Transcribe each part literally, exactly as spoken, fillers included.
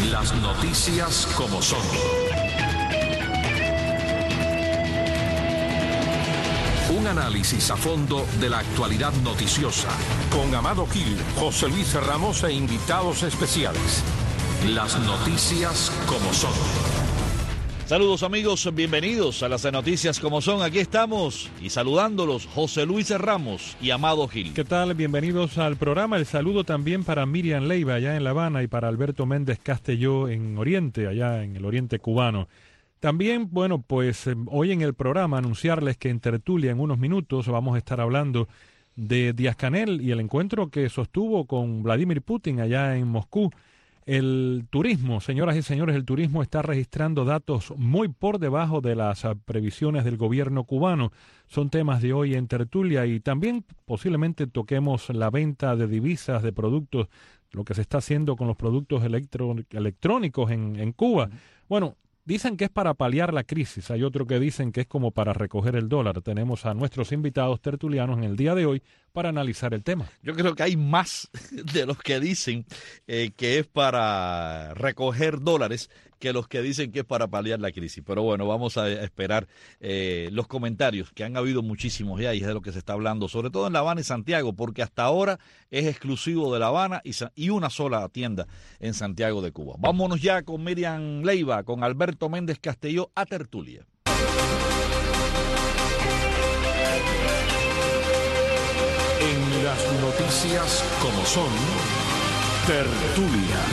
Las noticias como son. Un análisis a fondo de la actualidad noticiosa. Con Amado Gil, José Luis Ramos e invitados especiales. Las noticias como son. Saludos amigos, bienvenidos a las noticias como son. Aquí estamos y saludándolos José Luis Ramos y Amado Gil. ¿Qué tal? Bienvenidos al programa. El saludo también para Miriam Leiva allá en La Habana y para Alberto Méndez Castelló en Oriente, allá en el Oriente cubano. También, bueno, pues eh, hoy en el programa anunciarles que en tertulia en unos minutos vamos a estar hablando de Díaz-Canel y el encuentro que sostuvo con Vladimir Putin allá en Moscú. El turismo, señoras y señores, el turismo está registrando datos muy por debajo de las previsiones del gobierno cubano. Son temas de hoy en tertulia y también posiblemente toquemos la venta de divisas, de productos, lo que se está haciendo con los productos electro, electrónicos en, en Cuba. Bueno, dicen que es para paliar la crisis, hay otro que dicen que es como para recoger el dólar. Tenemos a nuestros invitados tertulianos en el día de hoy para analizar el tema. Yo creo que hay más de los que dicen eh, que es para recoger dólares que los que dicen que es para paliar la crisis. Pero bueno, vamos a esperar eh, los comentarios, que han habido muchísimos ya y es de lo que se está hablando, sobre todo en La Habana y Santiago, porque hasta ahora es exclusivo de La Habana y, y una sola tienda en Santiago de Cuba. Vámonos ya con Miriam Leiva, con Alberto Méndez Castelló a tertulia. En las noticias como son, tertulia.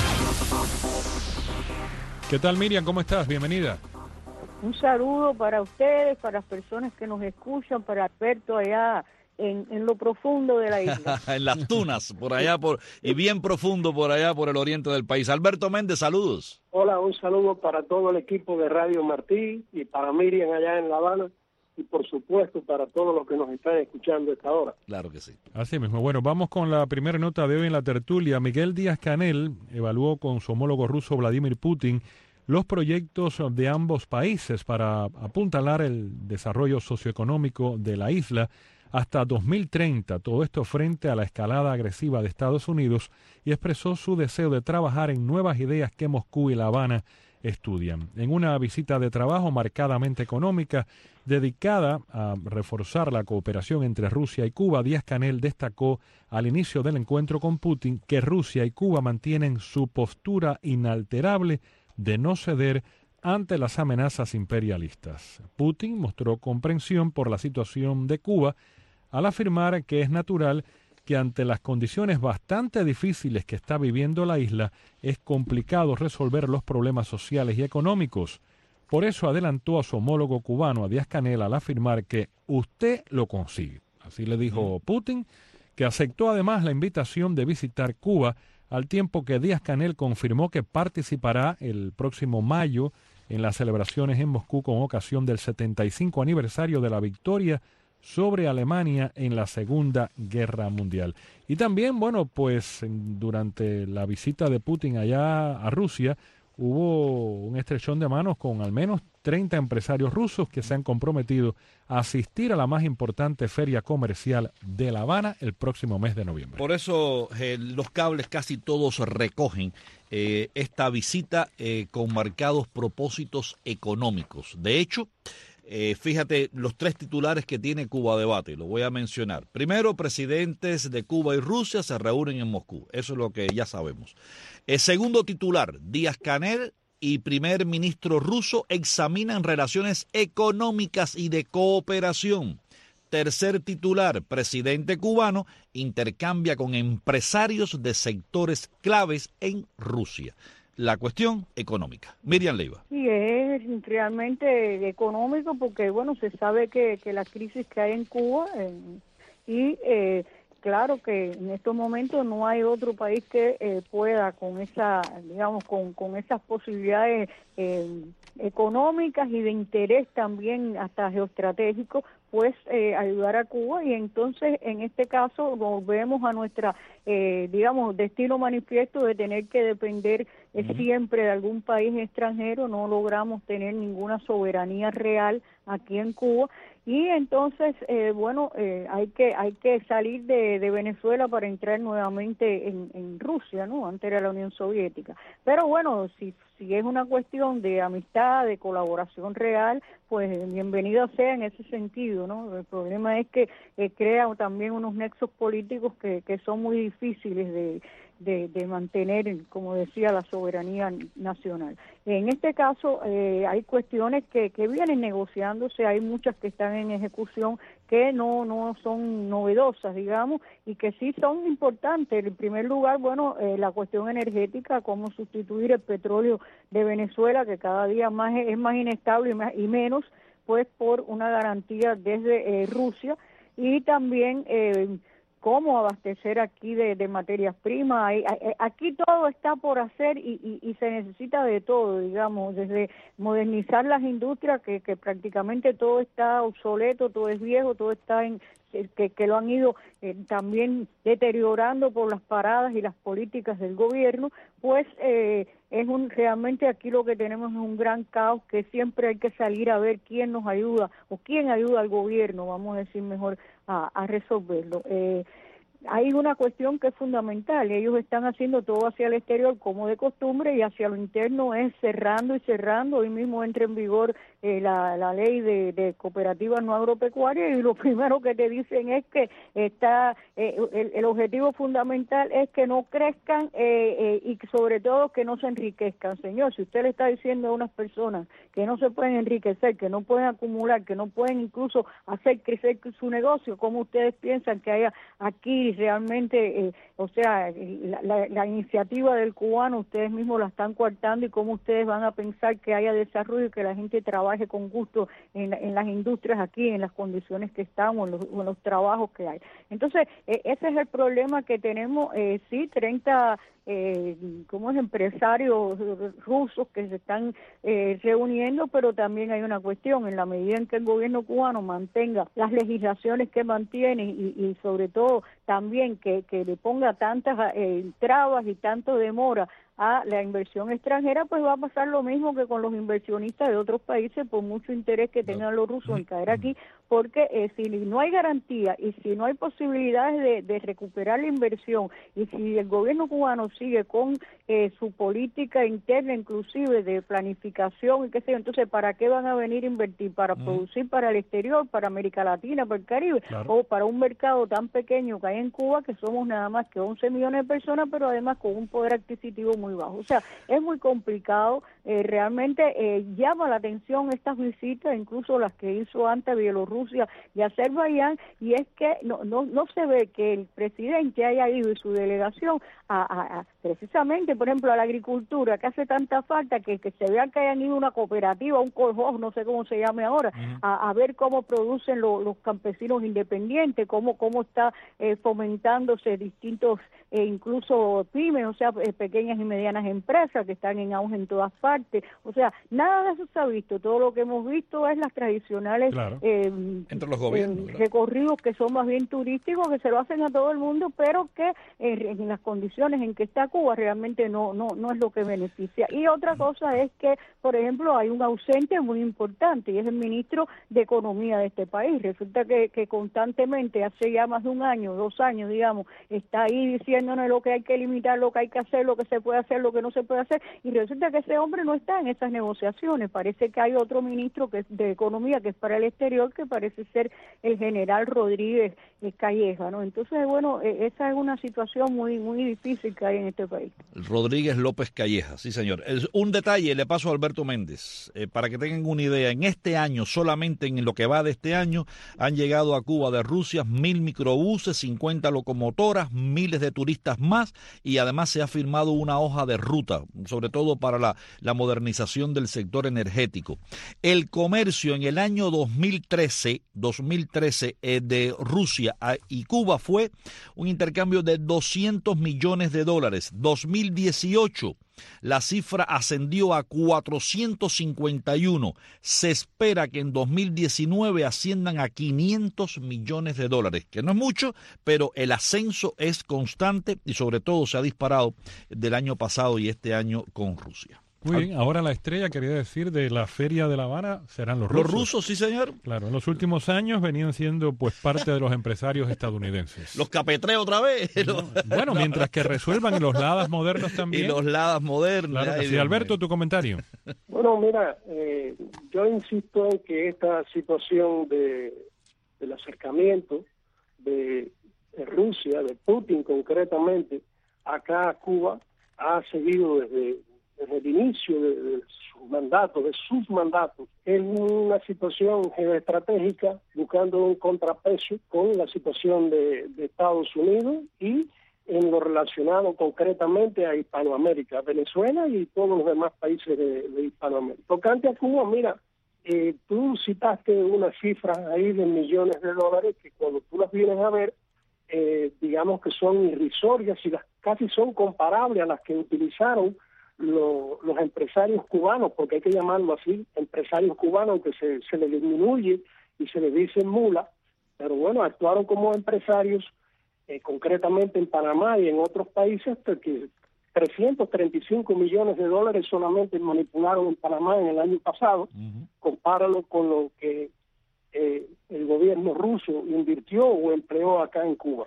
¿Qué tal, Miriam? ¿Cómo estás? Bienvenida. Un saludo para ustedes, para las personas que nos escuchan, para Alberto allá en, en lo profundo de la isla. En las tunas, por allá, por y bien profundo por allá, por el oriente del país. Alberto Méndez, saludos. Hola, un saludo para todo el equipo de Radio Martí y para Miriam allá en La Habana. Y por supuesto para todos los que nos están escuchando a esta hora. Claro que sí. Así mismo. Bueno, vamos con la primera nota de hoy en la tertulia. Miguel Díaz-Canel evaluó con su homólogo ruso Vladimir Putin los proyectos de ambos países para apuntalar el desarrollo socioeconómico de la isla hasta dos mil treinta. Todo esto frente a la escalada agresiva de Estados Unidos, y expresó su deseo de trabajar en nuevas ideas que Moscú y La Habana estudian. En una visita de trabajo marcadamente económica dedicada a reforzar la cooperación entre Rusia y Cuba, Díaz-Canel destacó al inicio del encuentro con Putin que Rusia y Cuba mantienen su postura inalterable de no ceder ante las amenazas imperialistas. Putin mostró comprensión por la situación de Cuba al afirmar que es natural que ante las condiciones bastante difíciles que está viviendo la isla, es complicado resolver los problemas sociales y económicos. Por eso adelantó a su homólogo cubano, a Díaz-Canel, al afirmar que usted lo consigue. Así le dijo Putin, que aceptó además la invitación de visitar Cuba, al tiempo que Díaz-Canel confirmó que participará el próximo mayo en las celebraciones en Moscú con ocasión del setenta y cinco aniversario de la victoria sobre Alemania en la Segunda Guerra Mundial. Y también, bueno, pues durante la visita de Putin allá a Rusia, hubo un estrechón de manos con al menos treinta empresarios rusos que se han comprometido a asistir a la más importante feria comercial de La Habana el próximo mes de noviembre. Por eso eh, los cables casi todos recogen eh, esta visita eh, con marcados propósitos económicos. De hecho, Eh, fíjate los tres titulares que tiene Cuba Debate, lo voy a mencionar. Primero, presidentes de Cuba y Rusia se reúnen en Moscú, eso es lo que ya sabemos. El segundo titular, Díaz-Canel y primer ministro ruso examinan relaciones económicas y de cooperación. Tercer titular, presidente cubano intercambia con empresarios de sectores claves en Rusia. La cuestión económica. Miriam Leiva. Sí, es realmente económico porque, bueno, se sabe que, que la crisis que hay en Cuba eh, y eh, claro que en estos momentos no hay otro país que eh, pueda con esa, digamos, con, con esas posibilidades eh, económicas y de interés también hasta geoestratégico, pues eh, ayudar a Cuba. Y entonces en este caso volvemos a nuestra eh, digamos destino manifiesto de tener que depender eh, uh-huh. siempre de algún país extranjero. No logramos tener ninguna soberanía real aquí en Cuba y entonces, eh, bueno, eh, hay que hay que salir de, de Venezuela para entrar nuevamente en, en Rusia, ¿no? Antes era la Unión Soviética. Pero bueno, si, si es una cuestión de amistad, de colaboración real, pues bienvenido sea en ese sentido, ¿no? El problema es que eh, crea también unos nexos políticos que, que son muy difíciles de De, de mantener, como decía, la soberanía nacional. En este caso eh, hay cuestiones que, que vienen negociándose, hay muchas que están en ejecución que no no son novedosas, digamos, y que sí son importantes. En primer lugar, bueno, eh, la cuestión energética, cómo sustituir el petróleo de Venezuela, que cada día más es, es más inestable y, más, y menos, pues por una garantía desde eh, Rusia, y también eh, cómo abastecer aquí de, de materias primas. Aquí todo está por hacer y, y, y se necesita de todo, digamos, desde modernizar las industrias, que, que prácticamente todo está obsoleto, todo es viejo, todo está en que, que lo han ido eh, también deteriorando por las paradas y las políticas del gobierno, pues eh, es un realmente aquí lo que tenemos es un gran caos que siempre hay que salir a ver quién nos ayuda o quién ayuda al gobierno, vamos a decir mejor, a, a resolverlo. Eh, hay una cuestión que es fundamental, ellos están haciendo todo hacia el exterior como de costumbre y hacia lo interno es cerrando y cerrando. Hoy mismo entra en vigor eh, la, la ley de, de cooperativas no agropecuarias y lo primero que te dicen es que está eh, el, el objetivo fundamental es que no crezcan eh, eh, y sobre todo que no se enriquezcan. Señor, si usted le está diciendo a unas personas que no se pueden enriquecer, que no pueden acumular, que no pueden incluso hacer crecer su negocio, ¿cómo ustedes piensan que haya aquí realmente, eh, o sea, la, la, la iniciativa del cubano, ustedes mismos la están coartando y cómo ustedes van a pensar que haya desarrollo y que la gente trabaje con gusto en, en las industrias aquí, en las condiciones que estamos, en los, en los trabajos que hay? Entonces, eh, ese es el problema que tenemos, eh, sí, treinta... Eh, como es empresarios rusos que se están eh, reuniendo, pero también hay una cuestión, en la medida en que el gobierno cubano mantenga las legislaciones que mantiene y, y sobre todo también que, que le ponga tantas eh, trabas y tanto demora a la inversión extranjera, pues va a pasar lo mismo que con los inversionistas de otros países, por mucho interés que tengan los rusos en caer aquí, porque eh, si no hay garantía y si no hay posibilidades de, de recuperar la inversión y si el gobierno cubano sigue con eh, su política interna inclusive de planificación y qué sé yo, entonces ¿para qué van a venir a invertir? ¿Para mm. producir para el exterior, para América Latina, para el Caribe? Claro. O para un mercado tan pequeño que hay en Cuba, que somos nada más que once millones de personas, pero además con un poder adquisitivo muy bajo. O sea, es muy complicado, eh, realmente eh, llama la atención estas visitas, incluso las que hizo antes Bielorrusia y Azerbaiyán, y es que no no no se ve que el presidente haya ido y su delegación a, a, a precisamente, por ejemplo, a la agricultura, que hace tanta falta, que, que se vean que hayan ido una cooperativa, un colhoj, no sé cómo se llame ahora, uh-huh. a, a ver cómo producen lo, los campesinos independientes, cómo cómo está eh, fomentándose distintos, eh, incluso pymes, o sea, eh, pequeñas y medianas empresas que están en auge en todas partes. O sea, nada de eso se ha visto. Todo lo que hemos visto es las tradicionales claro. eh, entre los gobiernos, eh, recorridos que son más bien turísticos, que se lo hacen a todo el mundo, pero que eh, en las condiciones en que está Cuba realmente no no no es lo que beneficia. Y otra cosa es que, por ejemplo, hay un ausente muy importante y es el ministro de Economía de este país. Resulta que, que constantemente, hace ya más de un año, dos años, digamos, está ahí diciéndonos lo que hay que limitar, lo que hay que hacer, lo que se puede hacer, lo que no se puede hacer, y resulta que ese hombre no está en esas negociaciones. Parece que hay otro ministro que es de Economía, que es para el exterior, que parece ser el general Rodríguez Calleja, ¿no? Entonces, bueno, esa es una situación muy muy difícil que hay en este país. Rodríguez López Calleja, sí señor. Un detalle le paso a Alberto Méndez, eh, para que tengan una idea. En este año, solamente en lo que va de este año, han llegado a Cuba de Rusia mil microbuses, cincuenta locomotoras, miles de turistas más, y además se ha firmado una hoja de ruta, sobre todo para la, la modernización del sector energético. El comercio en el año dos mil trece, dos mil trece eh, de Rusia a, y Cuba fue un intercambio de doscientos millones de dólares. dos mil dieciocho, la cifra ascendió a cuatrocientos cincuenta y uno. Se espera que en dos mil diecinueve asciendan a quinientos millones de dólares, que no es mucho, pero el ascenso es constante y sobre todo se ha disparado del año pasado y este año con Rusia. Muy bien, ahora la estrella, quería decir, de la Feria de La Habana serán los rusos. Los rusos, sí, señor. Claro, en los últimos años venían siendo pues parte de los empresarios estadounidenses. Los capetreos otra vez. No, bueno, mientras que resuelvan los ladas modernos también. Y los ladas modernos. Claro, sí, Alberto, tu comentario. Bueno, mira, eh, yo insisto en que esta situación de, del acercamiento de, de Rusia, de Putin concretamente, acá a Cuba, ha seguido desde, desde el inicio de, de su mandato, de sus mandatos, en una situación geoestratégica, buscando un contrapeso con la situación de, de Estados Unidos y en lo relacionado concretamente a Hispanoamérica, Venezuela y todos los demás países de, de Hispanoamérica. Tocante a Cuba, mira, eh, tú citaste unas cifras ahí de millones de dólares que cuando tú las vienes a ver, eh, digamos que son irrisorias y las casi son comparables a las que utilizaron lo, los empresarios cubanos, porque hay que llamarlo así, empresarios cubanos, aunque se, se les disminuye y se les dice mula, pero bueno, actuaron como empresarios Eh, concretamente en Panamá y en otros países, porque trescientos treinta y cinco millones de dólares solamente manipularon en Panamá en el año pasado. Uh-huh. Compáralo con lo que eh, el gobierno ruso invirtió o empleó acá en Cuba.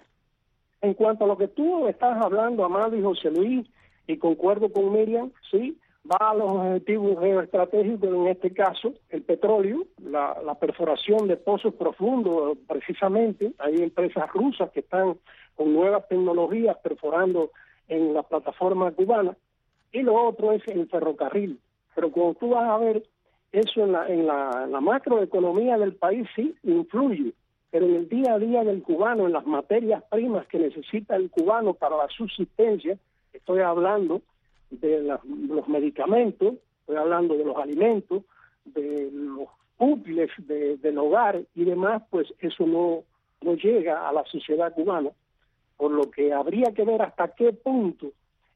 En cuanto a lo que tú estás hablando, Amado y José Luis, y concuerdo con Miriam, sí, va a los objetivos geoestratégicos, en este caso, el petróleo, la, la perforación de pozos profundos, precisamente. Hay empresas rusas que están con nuevas tecnologías perforando en la plataforma cubana, y lo otro es el ferrocarril. Pero cuando tú vas a ver eso en la, en la, en la macroeconomía del país, sí, influye, pero en el día a día del cubano, en las materias primas que necesita el cubano para la subsistencia, estoy hablando de la, los medicamentos, estoy hablando de los alimentos, de los útiles de, del hogar y demás, pues eso no, no llega a la sociedad cubana, por lo que habría que ver hasta qué punto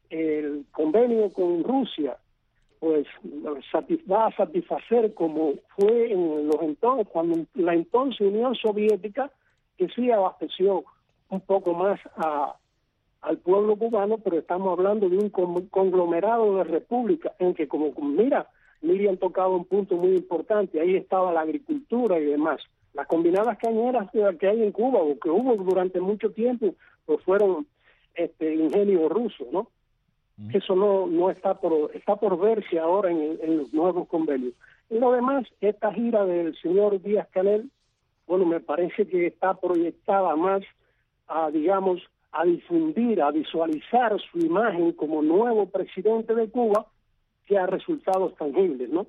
el convenio con Rusia pues va a satisfacer como fue en los entonces, cuando la entonces Unión Soviética, que sí abasteció un poco más a al pueblo cubano, pero estamos hablando de un conglomerado de repúblicas en que, como mira, Miriam tocado un punto muy importante, ahí estaba la agricultura y demás. Las combinadas cañeras que hay en Cuba, o que hubo durante mucho tiempo, pues fueron este ingenio ruso, ¿no? Mm. Eso no no está por está por verse ahora en, en los nuevos convenios. Y lo demás, esta gira del señor Díaz-Canel, bueno, me parece que está proyectada más a, digamos, a difundir, a visualizar su imagen como nuevo presidente de Cuba, que a resultados tangibles, ¿no?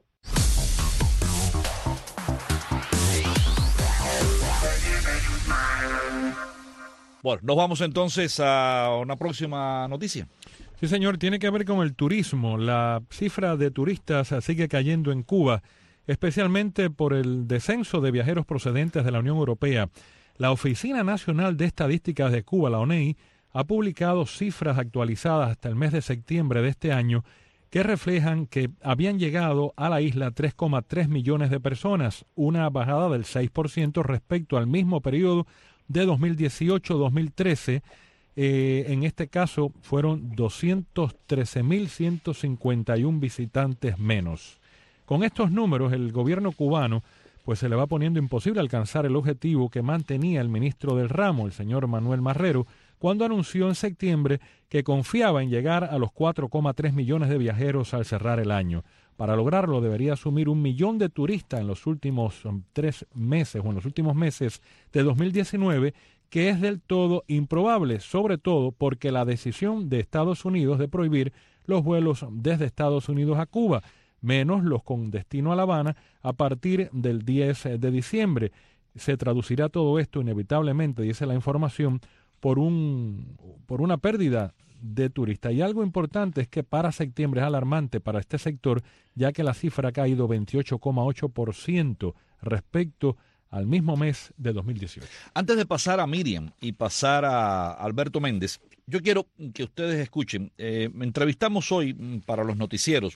Bueno, nos vamos entonces a una próxima noticia. Sí, señor, tiene que ver con el turismo. La cifra de turistas sigue cayendo en Cuba, especialmente por el descenso de viajeros procedentes de la Unión Europea. La Oficina Nacional de Estadísticas de Cuba, la O N E I, ha publicado cifras actualizadas hasta el mes de septiembre de este año que reflejan que habían llegado a la isla tres coma tres millones de personas, una bajada del seis por ciento respecto al mismo periodo de dos mil dieciocho dos mil trece. Eh, en este caso fueron doscientos trece mil ciento cincuenta y uno visitantes menos. Con estos números, el gobierno cubano pues se le va poniendo imposible alcanzar el objetivo que mantenía el ministro del ramo, el señor Manuel Marrero, cuando anunció en septiembre que confiaba en llegar a los cuatro coma tres millones de viajeros al cerrar el año. Para lograrlo debería asumir un millón de turistas en los últimos um, tres meses o en los últimos meses de dos mil diecinueve, que es del todo improbable, sobre todo porque la decisión de Estados Unidos de prohibir los vuelos desde Estados Unidos a Cuba, menos los con destino a La Habana, a partir del diez de diciembre. Se traducirá todo esto inevitablemente, dice la información, por un por una pérdida de turistas. Y algo importante es que para septiembre es alarmante para este sector, ya que la cifra ha caído veintiocho coma ocho por ciento respecto al mismo mes de dos mil dieciocho. Antes de pasar a Miriam y pasar a Alberto Méndez, yo quiero que ustedes escuchen. Eh, entrevistamos hoy para los noticieros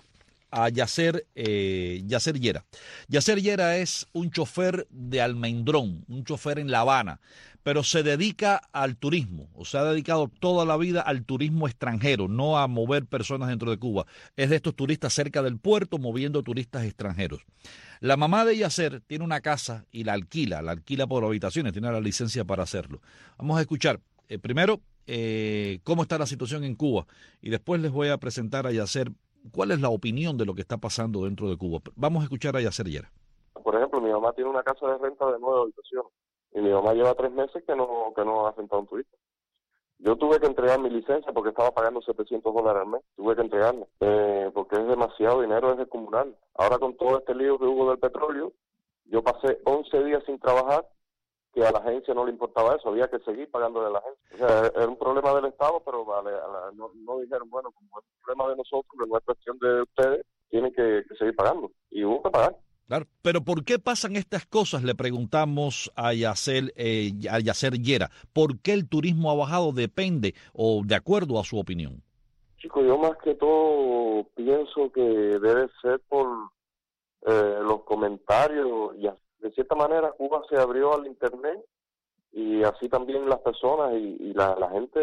a Yacer, eh, Yacer Llera. Yacer Llera es un chofer de almendrón, un chofer en La Habana, pero se dedica al turismo, o se ha dedicado toda la vida al turismo extranjero, no a mover personas dentro de Cuba. Es de estos turistas cerca del puerto, moviendo turistas extranjeros. La mamá de Yacer tiene una casa y la alquila, la alquila por habitaciones, tiene la licencia para hacerlo. Vamos a escuchar eh, primero eh, cómo está la situación en Cuba y después les voy a presentar a Yacer cuál es la opinión de lo que está pasando dentro de Cuba. Vamos a escuchar a Yacer Llera. Por ejemplo, mi mamá tiene una casa de renta de nueve habitaciones y mi mamá lleva tres meses que no que no ha sentado un turista. Yo tuve que entregar mi licencia porque estaba pagando setecientos dólares al mes. Tuve que entregarla eh, porque es demasiado dinero, es descomunal. Ahora con todo este lío que hubo del petróleo, yo pasé once días sin trabajar, que a la agencia no le importaba eso, había que seguir pagándole a la agencia. O sea, era un problema del Estado, pero vale, a la, no, no dijeron, bueno, como es un problema de nosotros, que no es cuestión de ustedes, tienen que, que seguir pagando. Y hubo que pagar. Claro, pero ¿por qué pasan estas cosas? Le preguntamos a Yacer, eh, a Yacer Llera. ¿Por qué el turismo ha bajado? Depende, o de acuerdo a su opinión. Chico, yo más que todo pienso que debe ser por eh, los comentarios. Y de cierta manera Cuba se abrió al internet y así también las personas y, y la, la gente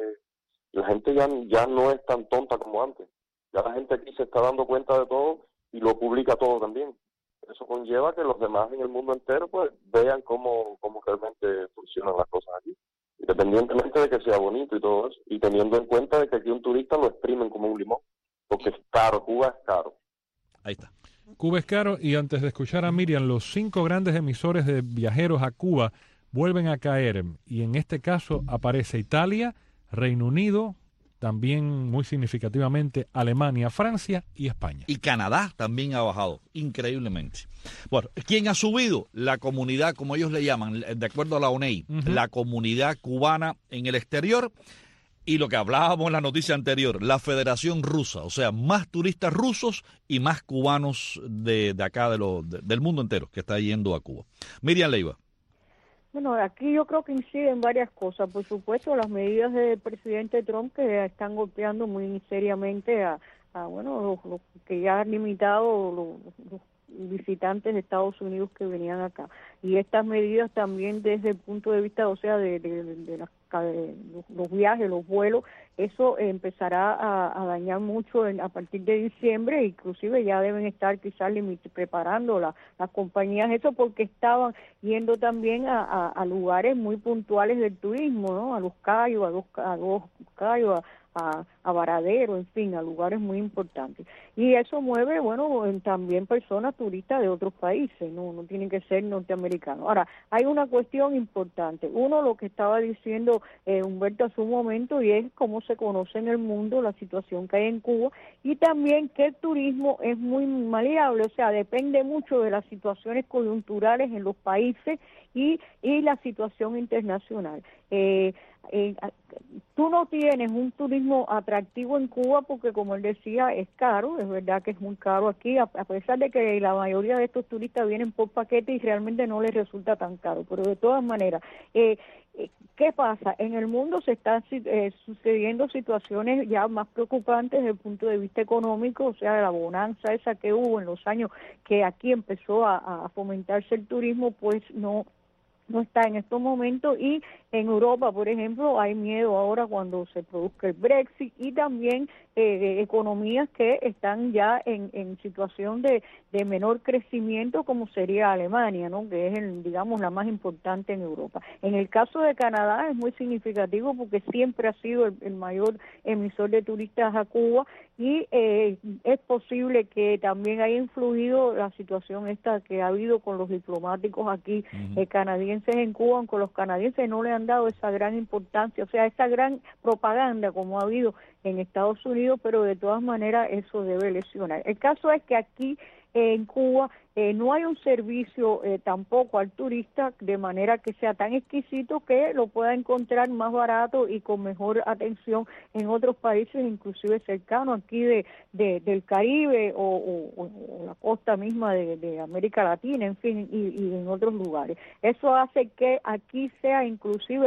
la gente ya, ya no es tan tonta como antes. Ya la gente aquí se está dando cuenta de todo y lo publica todo también. Eso conlleva que los demás en el mundo entero pues vean cómo, cómo realmente funcionan las cosas aquí, independientemente de que sea bonito y todo eso, y teniendo en cuenta de que aquí un turista lo exprimen como un limón, porque es caro, Cuba es caro. Ahí está. Cuba es caro, y antes de escuchar a Miriam, los cinco grandes emisores de viajeros a Cuba vuelven a caer, y en este caso aparece Italia, Reino Unido, también muy significativamente Alemania, Francia y España. Y Canadá también ha bajado, increíblemente. Bueno, ¿quién ha subido? La comunidad, como ellos le llaman, de acuerdo a la O N E I, uh-huh. La comunidad cubana en el exterior, y lo que hablábamos en la noticia anterior, la Federación Rusa, o sea, más turistas rusos y más cubanos de, de acá, de lo, de, del mundo entero, que está yendo a Cuba. Miriam Leiva. Bueno, aquí yo creo que inciden varias cosas. Por supuesto, las medidas del presidente Trump que están golpeando muy seriamente a, a bueno, los, los que ya han limitado los, los visitantes de Estados Unidos que venían acá. Y estas medidas también desde el punto de vista, o sea, de, de, de, las, de los, los viajes, los vuelos, eso empezará a, a dañar mucho en, a partir de diciembre, inclusive ya deben estar quizás preparando la, las compañías eso porque estaban yendo también a, a, a lugares muy puntuales del turismo, ¿no? A Los Cayos, a Dos, a Dos Cayos, a A, a Varadero, en fin, a lugares muy importantes. Y eso mueve, bueno, en, también personas turistas de otros países, no no tienen que ser norteamericanos. Ahora, hay una cuestión importante. Uno, lo que estaba diciendo eh, Humberto hace un momento, y es cómo se conoce en el mundo la situación que hay en Cuba, y también que el turismo es muy maleable, o sea, depende mucho de las situaciones coyunturales en los países y, y la situación internacional. Eh, Eh, tú no tienes un turismo atractivo en Cuba porque, como él decía, es caro, es verdad que es muy caro aquí, a, a pesar de que la mayoría de estos turistas vienen por paquete y realmente no les resulta tan caro, pero de todas maneras, eh, ¿qué pasa? En el mundo se están eh, sucediendo situaciones ya más preocupantes desde el punto de vista económico, o sea, la bonanza esa que hubo en los años que aquí empezó a, a fomentarse el turismo, pues no no está en estos momentos, y en Europa, por ejemplo, hay miedo ahora cuando se produzca el Brexit, y también eh, economías que están ya en, en situación de, de menor crecimiento, como sería Alemania, ¿no? Que es, el, digamos, la más importante en Europa. En el caso de Canadá es muy significativo porque siempre ha sido el, el mayor emisor de turistas a Cuba, y eh, es posible que también haya influido la situación esta que ha habido con los diplomáticos aquí uh-huh. eh, canadienses en Cuba, aunque los canadienses no le han dado esa gran importancia, o sea, esa gran propaganda como ha habido en Estados Unidos, pero de todas maneras eso debe lesionar. El caso es que aquí eh, en Cuba eh, no hay un servicio eh, tampoco al turista de manera que sea tan exquisito que lo pueda encontrar más barato y con mejor atención en otros países, inclusive cercanos aquí de, de del Caribe o, o, o la costa misma de, de América Latina, en fin, y, y en otros lugares. Eso hace que aquí sea inclusive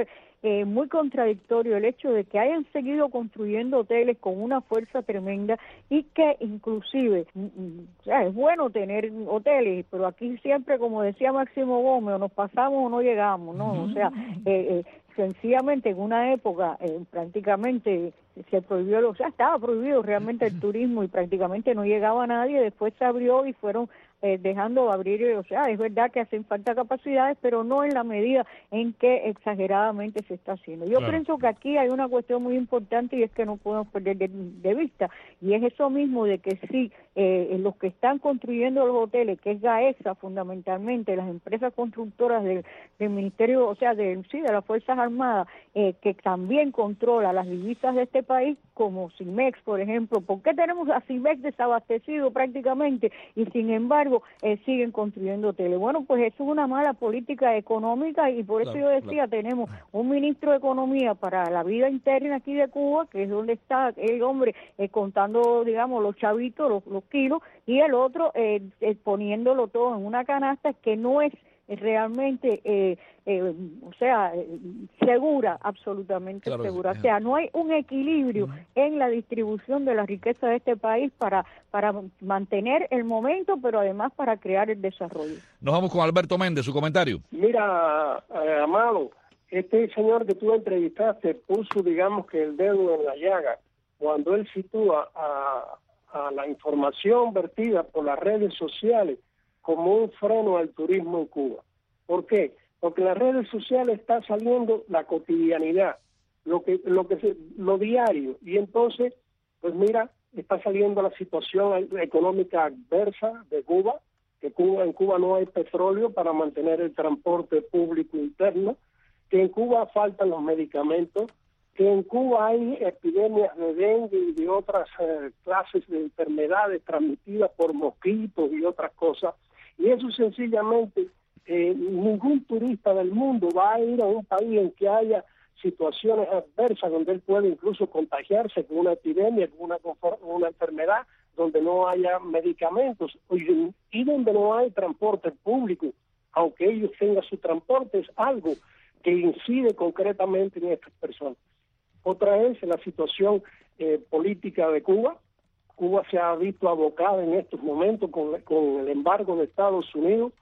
eh, muy contradictorio el hecho de que hayan seguido construyendo hoteles con una fuerza tremenda y que inclusive, o sea, es bueno tener hoteles, pero aquí siempre, como decía Máximo Gómez, o nos pasamos o no llegamos, ¿no? O sea, eh, eh, sencillamente en una época eh, prácticamente se prohibió, o sea, estaba prohibido realmente el turismo y prácticamente no llegaba nadie, después se abrió y fueron eh, dejando abrir, o sea, es verdad que hacen falta capacidades, pero no en la medida en que exageradamente se está haciendo. Yo claro. pienso que aquí hay una cuestión muy importante y es que no podemos perder de, de vista, y es eso mismo de que sí, eh, los que están construyendo los hoteles, que es GAESA fundamentalmente, las empresas constructoras del, del Ministerio, o sea, de, sí, de las Fuerzas Armadas, eh, que también controla las divisas de este país, como CIMEX, por ejemplo. ¿Por qué tenemos a CIMEX desabastecido prácticamente y sin embargo eh, siguen construyendo hoteles? Bueno, pues eso es una mala política económica y por eso Claro, yo decía, claro. tenemos un ministro de Economía para la vida interna aquí de Cuba, que es donde está el hombre eh, contando, digamos, los chavitos, los, los kilos, y el otro eh, eh, poniéndolo todo en una canasta que no es realmente, eh, eh, o sea, eh, segura, absolutamente Claro, segura. es- O sea, no hay un equilibrio Ujú. en la distribución de la riqueza de este país para, para mantener el momento, pero además para crear el desarrollo. Nos vamos con Alberto Méndez, su comentario. Mira, eh, Amado, este señor que tú entrevistaste puso, digamos, que el dedo en la llaga cuando él sitúa a, a la información vertida por las redes sociales como un freno al turismo en Cuba. ¿Por qué? Porque en las redes sociales está saliendo la cotidianidad, lo que lo que se, lo diario, y entonces, pues mira, está saliendo la situación económica adversa de Cuba, que Cuba en Cuba no hay petróleo para mantener el transporte público interno, que en Cuba faltan los medicamentos, que en Cuba hay epidemias de dengue y de otras eh, clases de enfermedades transmitidas por mosquitos y otras cosas. Y eso sencillamente, eh, ningún turista del mundo va a ir a un país en que haya situaciones adversas, donde él puede incluso contagiarse con una epidemia, con una, una enfermedad, donde no haya medicamentos y, y donde no hay transporte público, aunque ellos tengan su transporte, es algo que incide concretamente en estas personas. Otra es la situación eh, política de Cuba. Cuba se ha visto abocada en estos momentos con, con el embargo de Estados Unidos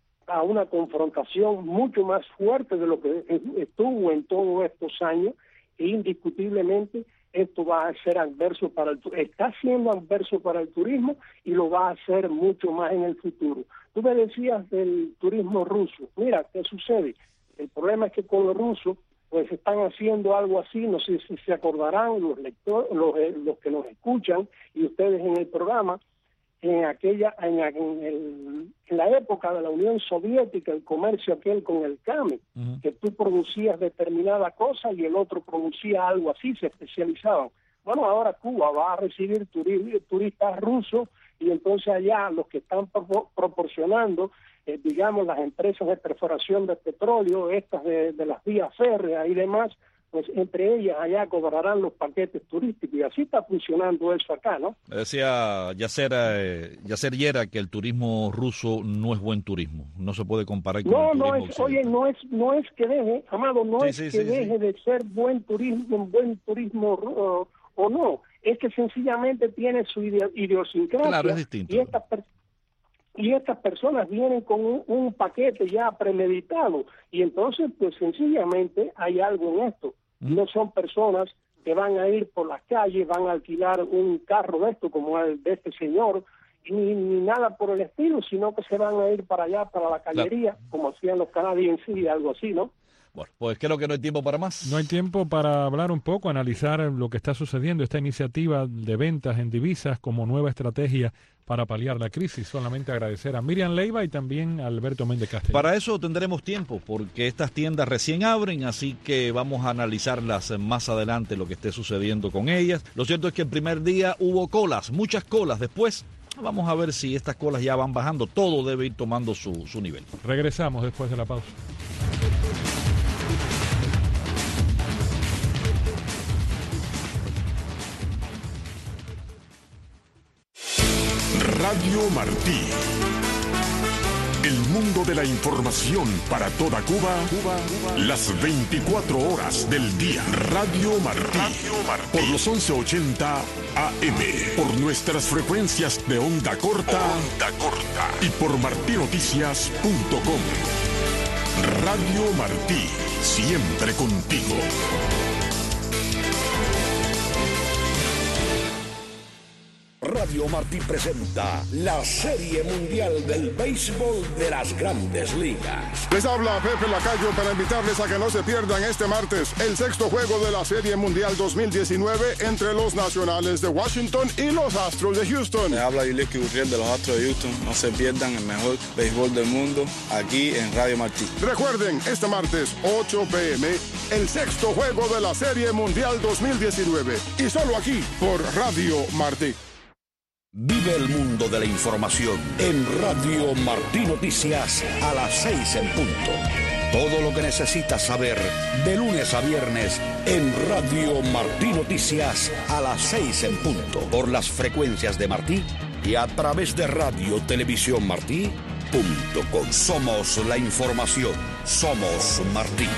a una confrontación mucho más fuerte de lo que estuvo en todos estos años, e indiscutiblemente esto va a ser adverso para el está siendo adverso para el turismo y lo va a hacer mucho más en el futuro. Tú me decías del turismo ruso. Mira, ¿qué sucede? El problema es que con los rusos pues están haciendo algo así, no sé si se acordarán los lectores, los, eh, los que nos escuchan y ustedes en el programa, en aquella, en, en, el, en la época de la Unión Soviética, el comercio aquel con el cambio, uh-huh. que tú producías determinada cosa y el otro producía algo así, se especializaban. Bueno, ahora Cuba va a recibir turi- turistas rusos y entonces allá los que están pro- proporcionando Eh, digamos, las empresas de perforación de petróleo, estas de, de las vías férreas y demás, pues entre ellas allá cobrarán los paquetes turísticos y así está funcionando eso acá, ¿no? Decía Yasser, eh, Yasser Yera que el turismo ruso no es buen turismo, no se puede comparar con no, el turismo no es, occidental. Oye, no es, no es que deje, Amado, no sí, es sí, que sí, deje sí. de ser buen turismo, buen turismo uh, o no, es que sencillamente tiene su ide- idiosincrasia. Claro, es distinto. Y estas personas Y estas personas vienen con un, un paquete ya premeditado y entonces pues sencillamente hay algo en esto. Mm. No son personas que van a ir por las calles, van a alquilar un carro de esto como el de este señor, ni, ni nada por el estilo, sino que se van a ir para allá, para la callería, claro. como hacían los canadienses y algo así, ¿no? Bueno, pues creo que no hay tiempo para más. No hay tiempo para hablar un poco, analizar lo que está sucediendo, esta iniciativa de ventas en divisas como nueva estrategia para paliar la crisis. Solamente agradecer a Miriam Leiva y también a Alberto Méndez Castellón. Para eso tendremos tiempo, porque estas tiendas recién abren, así que vamos a analizarlas más adelante, lo que esté sucediendo con ellas. Lo cierto es que el primer día hubo colas, muchas colas. Después vamos a ver si estas colas ya van bajando. Todo debe ir tomando su, su nivel. Regresamos después de la pausa. Radio Martí, El mundo de la información para toda Cuba, Cuba, Cuba. Las veinticuatro horas del día. Radio Martí. Radio Martí. Por los once ochenta A M. Por nuestras frecuencias de onda corta. Onda corta. Y por martí noticias punto com. Radio Martí. Siempre contigo. Radio Martí presenta la Serie Mundial del Béisbol de las Grandes Ligas. Les habla Pepe Lacayo para invitarles a que no se pierdan este martes el sexto juego de la Serie Mundial dos mil diecinueve entre los Nacionales de Washington y los Astros de Houston. Les habla Yulieski Gurriel de los Astros de Houston. No se pierdan el mejor béisbol del mundo aquí en Radio Martí. Recuerden, este martes, ocho p m, el sexto juego de la Serie Mundial dos mil diecinueve. Y solo aquí, por Radio Martí. Vive el mundo de la información en Radio Martí Noticias a las seis en punto. Todo lo que necesitas saber de lunes a viernes en Radio Martí Noticias a las seis en punto. Por las frecuencias de Martí y a través de Radio Televisión Martí punto com. Somos la información. Somos Martí.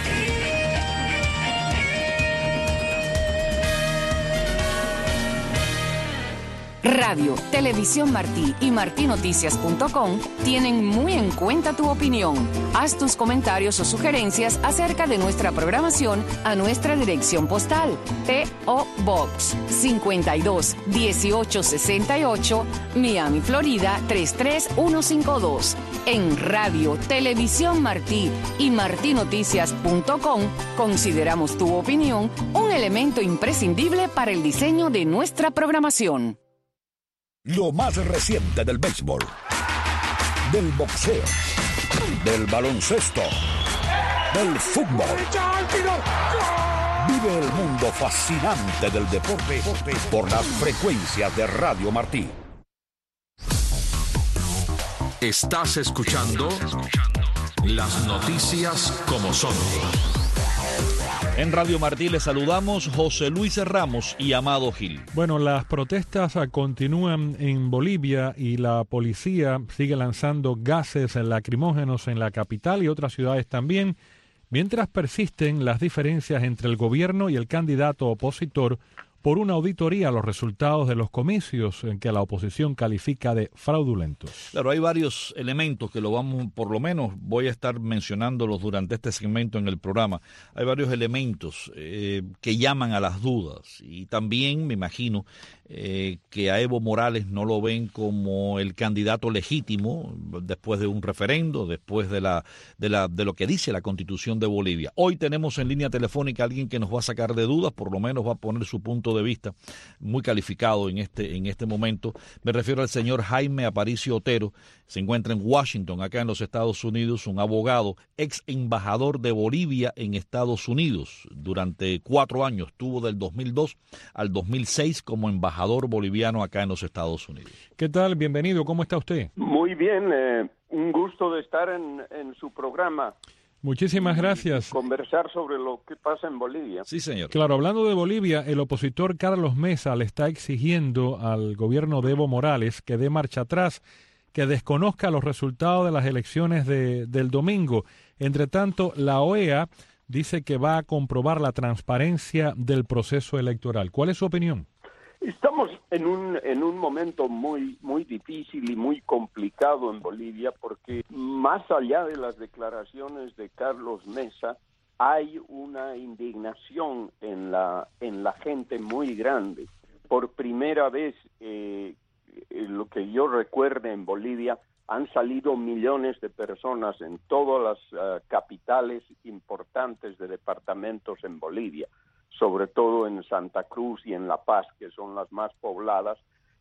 Radio, Televisión Martí y martí noticias punto com tienen muy en cuenta tu opinión. Haz tus comentarios o sugerencias acerca de nuestra programación a nuestra dirección postal. P O. Box cincuenta y dos dieciocho sesenta y ocho, Miami, Florida tres tres uno cinco dos. En Radio, Televisión Martí y martí noticias punto com consideramos tu opinión un elemento imprescindible para el diseño de nuestra programación. Lo más reciente del béisbol, del boxeo, del baloncesto, del fútbol. Vive el mundo fascinante del deporte por las frecuencias de Radio Martí. Estás escuchando las noticias como son. En Radio Martí les saludamos José Luis Ramos y Amado Gil. Bueno, las protestas continúan en Bolivia y la policía sigue lanzando gases lacrimógenos en la capital y otras ciudades también, mientras persisten las diferencias entre el gobierno y el candidato opositor por una auditoría a los resultados de los comicios en que la oposición califica de fraudulentos. Claro, hay varios elementos que lo vamos, por lo menos voy a estar mencionándolos durante este segmento en el programa. Hay varios elementos eh, que llaman a las dudas y también me imagino eh, que a Evo Morales no lo ven como el candidato legítimo después de un referendo, después de la de la de lo que dice la Constitución de Bolivia. Hoy tenemos en línea telefónica a alguien que nos va a sacar de dudas, por lo menos va a poner su punto de vista muy calificado en este en este momento. Me refiero al señor Jaime Aparicio Otero. Se encuentra en Washington, acá en los Estados Unidos, un abogado, ex embajador de Bolivia en Estados Unidos. Durante cuatro años, estuvo del dos mil dos al dos mil seis como embajador boliviano acá en los Estados Unidos. ¿Qué tal? Bienvenido. ¿Cómo está usted? Muy bien. Eh, un gusto de estar en, en su programa. Muchísimas gracias. Conversar sobre lo que pasa en Bolivia. Sí, señor. Claro, hablando de Bolivia, el opositor Carlos Mesa le está exigiendo al gobierno de Evo Morales que dé marcha atrás, que desconozca los resultados de las elecciones de, del domingo. Entre tanto, la O E A dice que va a comprobar la transparencia del proceso electoral. ¿Cuál es su opinión? Estamos en un en un momento muy muy difícil y muy complicado en Bolivia porque más allá de las declaraciones de Carlos Mesa hay una indignación en la en la gente muy grande. Por primera vez, eh, lo que yo recuerde en Bolivia, han salido millones de personas en todas las uh, capitales importantes de departamentos en Bolivia, sobre todo en Santa Cruz y en La Paz, que son las más pobladas.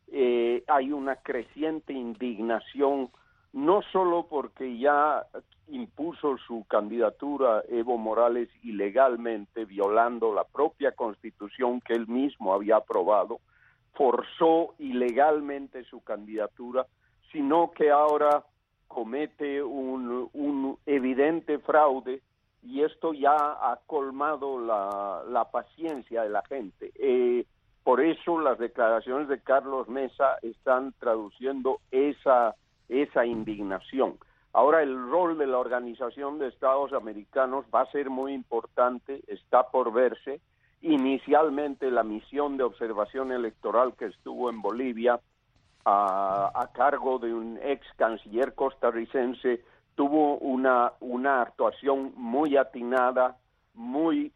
Eh, hay una creciente indignación, no solo porque ya impuso su candidatura Evo Morales ilegalmente, violando la propia Constitución que él mismo había aprobado, forzó ilegalmente su candidatura, sino que ahora comete un, un evidente fraude. Y esto ya ha colmado la, la paciencia de la gente. Eh, por eso las declaraciones de Carlos Mesa están traduciendo esa, esa indignación. Ahora el rol de la Organización de Estados Americanos va a ser muy importante, está por verse. Inicialmente la misión de observación electoral que estuvo en Bolivia a, a cargo de un ex canciller costarricense tuvo una, una actuación muy atinada, muy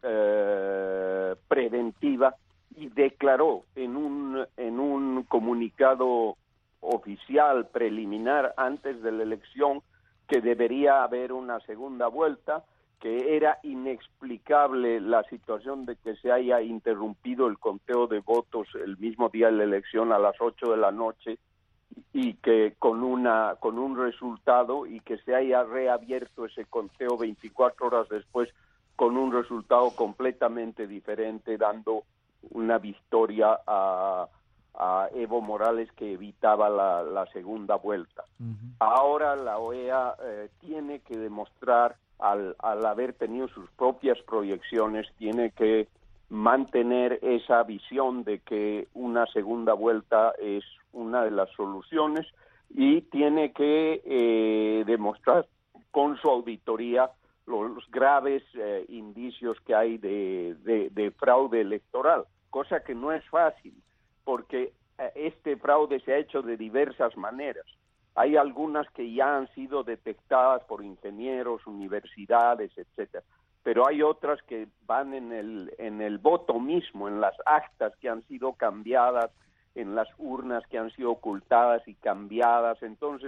eh, preventiva, y declaró en un, en un comunicado oficial preliminar antes de la elección que debería haber una segunda vuelta, que era inexplicable la situación de que se haya interrumpido el conteo de votos el mismo día de la elección a las ocho de la noche y que con una con un resultado y que se haya reabierto ese conteo veinticuatro horas después con un resultado completamente diferente, dando una victoria a, a Evo Morales que evitaba la, la segunda vuelta. Uh-huh. Ahora la O E A eh, tiene que demostrar, al, al haber tenido sus propias proyecciones, tiene que mantener esa visión de que una segunda vuelta es una de las soluciones y tiene que eh, demostrar con su auditoría los, los graves eh, indicios que hay de, de, de fraude electoral, cosa que no es fácil, porque eh, este fraude se ha hecho de diversas maneras. Hay algunas que ya han sido detectadas por ingenieros, universidades, etcétera, pero hay otras que van en el en el voto mismo, en las actas que han sido cambiadas, en las urnas que han sido ocultadas y cambiadas. Entonces,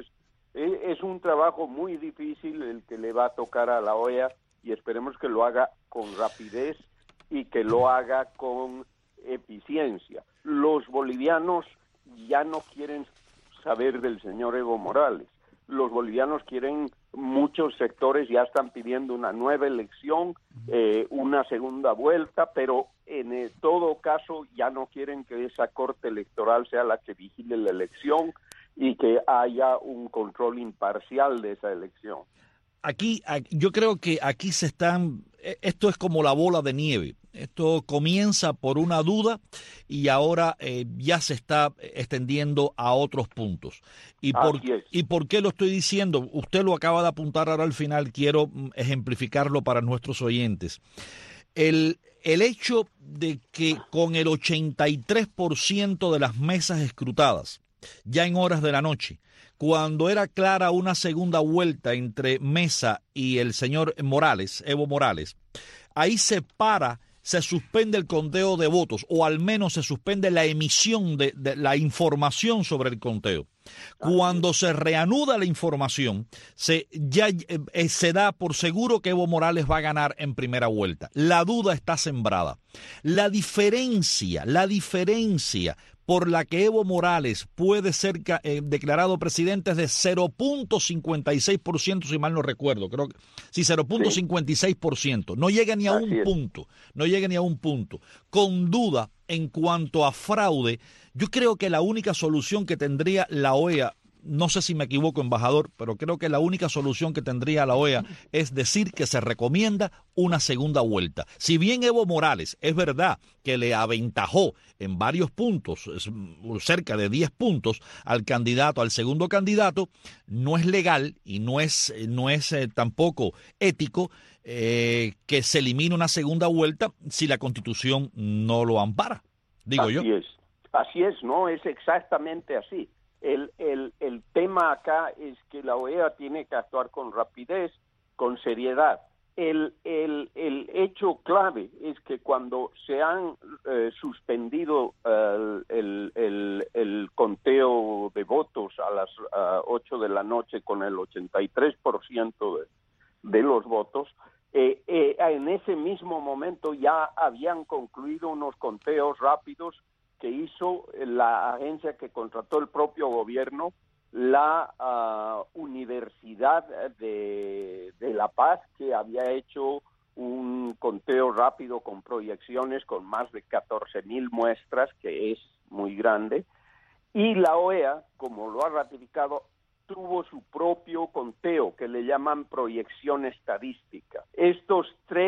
es un trabajo muy difícil el que le va a tocar a la O E A y esperemos que lo haga con rapidez y que lo haga con eficiencia. Los bolivianos ya no quieren saber del señor Evo Morales. Los bolivianos quieren, muchos sectores ya están pidiendo una nueva elección, eh, una segunda vuelta, pero en el, todo caso ya no quieren que esa corte electoral sea la que vigile la elección y que haya un control imparcial de esa elección. Aquí, yo creo que aquí se están, esto es como la bola de nieve. Esto comienza por una duda y ahora eh, ya se está extendiendo a otros puntos. ¿Y por, ¿Y por qué lo estoy diciendo? Usted lo acaba de apuntar ahora al final, quiero ejemplificarlo para nuestros oyentes. El, el hecho de que con el ochenta y tres por ciento de las mesas escrutadas, ya en horas de la noche, cuando era clara una segunda vuelta entre Mesa y el señor Morales, Evo Morales, ahí se para, se suspende el conteo de votos, o al menos se suspende la emisión de, de la información sobre el conteo. Cuando se reanuda la información, se, ya eh, se da por seguro que Evo Morales va a ganar en primera vuelta. La duda está sembrada. La diferencia, la diferencia por la que Evo Morales puede ser eh, declarado presidente es de cero punto cincuenta y seis por ciento, si mal no recuerdo, creo que sí, cero punto cincuenta y seis por ciento. No llega ni a Así un es. punto, no llega ni a un punto. Con duda en cuanto a fraude, yo creo que la única solución que tendría la O E A, no sé si me equivoco, embajador, pero creo que la única solución que tendría la O E A es decir que se recomienda una segunda vuelta. Si bien Evo Morales es verdad que le aventajó en varios puntos, cerca de diez puntos, al candidato, al segundo candidato, no es legal y no es, no es eh, tampoco ético eh, que se elimine una segunda vuelta si la Constitución no lo ampara, digo así yo. Así es, así es, no, es exactamente así. El, el, el tema acá es que la O E A tiene que actuar con rapidez, con seriedad. El, el, el hecho clave es que cuando se han eh, suspendido uh, el, el, el conteo de votos a las uh, ocho de la noche con el ochenta y tres por ciento de, de los votos, eh, eh, en ese mismo momento ya habían concluido unos conteos rápidos que hizo la agencia que contrató el propio gobierno, la uh, Universidad de, de La Paz, que había hecho un conteo rápido con proyecciones con más de catorce mil muestras, que es muy grande, y la O E A, como lo ha ratificado, tuvo su propio conteo, que le llaman proyección estadística. Estos tres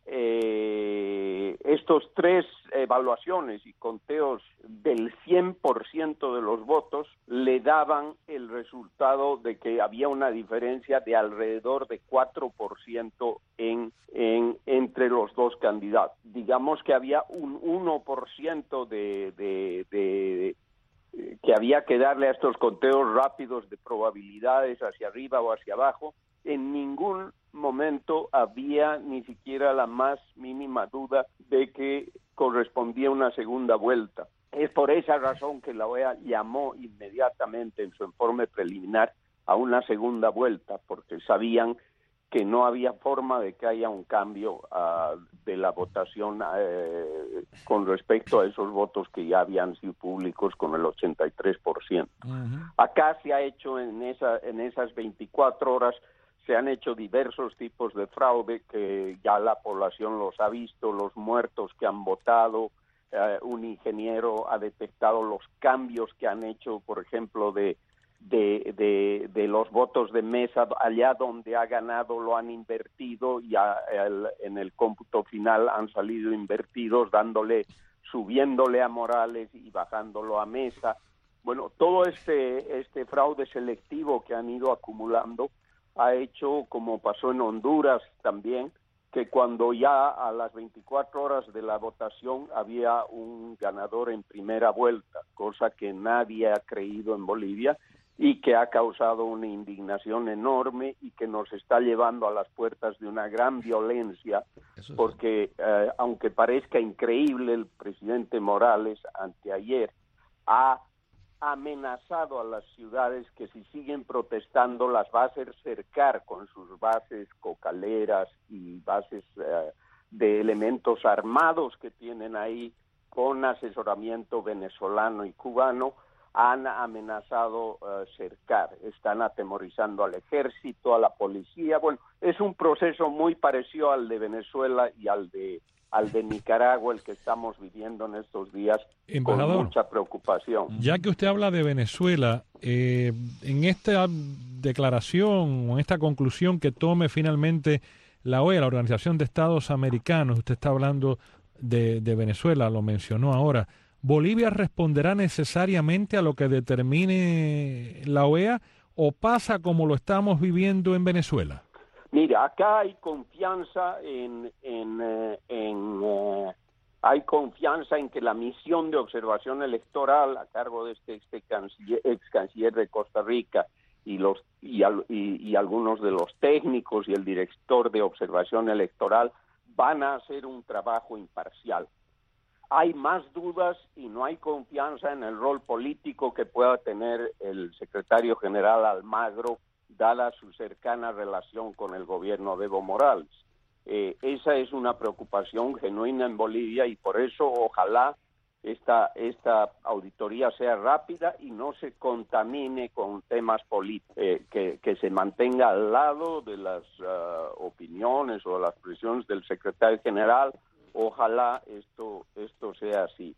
eh, estos tres evaluaciones y conteos del cien por ciento de los votos le daban el resultado de que había una diferencia de alrededor de cuatro por ciento en, en, entre los dos candidatos. Digamos que había un uno por ciento de, de, de, de que había que darle a estos conteos rápidos de probabilidades hacia arriba o hacia abajo. En ningún momento había ni siquiera la más mínima duda de que correspondía una segunda vuelta. Es por esa razón que la O E A llamó inmediatamente en su informe preliminar a una segunda vuelta, porque sabían que no había forma de que haya un cambio uh, de la votación uh, con respecto a esos votos que ya habían sido públicos con el ochenta y tres por ciento. Uh-huh. Acá se ha hecho en, esa, en esas veinticuatro horas, se han hecho diversos tipos de fraude que ya la población los ha visto, los muertos que han votado, uh, un ingeniero ha detectado los cambios que han hecho, por ejemplo, de, de, de, de los votos de mesa, allá donde ha ganado lo han invertido y a, el, en el cómputo final han salido invertidos, dándole, subiéndole a Morales y bajándolo a Mesa. Bueno, todo este, este fraude selectivo que han ido acumulando ha hecho, como pasó en Honduras también, que cuando ya a las veinticuatro horas de la votación había un ganador en primera vuelta, cosa que nadie ha creído en Bolivia y que ha causado una indignación enorme y que nos está llevando a las puertas de una gran violencia, porque eh, aunque parezca increíble, el presidente Morales anteayer ha amenazado a las ciudades que si siguen protestando las va a hacer cercar con sus bases cocaleras y bases uh, de elementos armados que tienen ahí con asesoramiento venezolano y cubano. Han amenazado uh, cercar, están atemorizando al ejército, a la policía. Bueno, es un proceso muy parecido al de Venezuela y al de al de Nicaragua, el que estamos viviendo en estos días. Embajador, con mucha preocupación. Ya que usted habla de Venezuela, eh, en esta declaración o en esta conclusión que tome finalmente la O E A, la Organización de Estados Americanos, usted está hablando de, de Venezuela, lo mencionó ahora, ¿Bolivia responderá necesariamente a lo que determine la O E A o pasa como lo estamos viviendo en Venezuela? Mira, acá hay confianza en, en, eh, en eh, hay confianza en que la misión de observación electoral a cargo de este, este canciller, ex canciller de Costa Rica y los y, y, y algunos de los técnicos y el director de observación electoral van a hacer un trabajo imparcial. Hay más dudas y no hay confianza en el rol político que pueda tener el secretario general Almagro, dada su cercana relación con el gobierno de Evo Morales. Eh, esa es una preocupación genuina en Bolivia y por eso ojalá esta, esta auditoría sea rápida y no se contamine con temas políticos, eh, que, que se mantenga al lado de las uh, opiniones o las presiones del secretario general. Ojalá esto, esto sea así.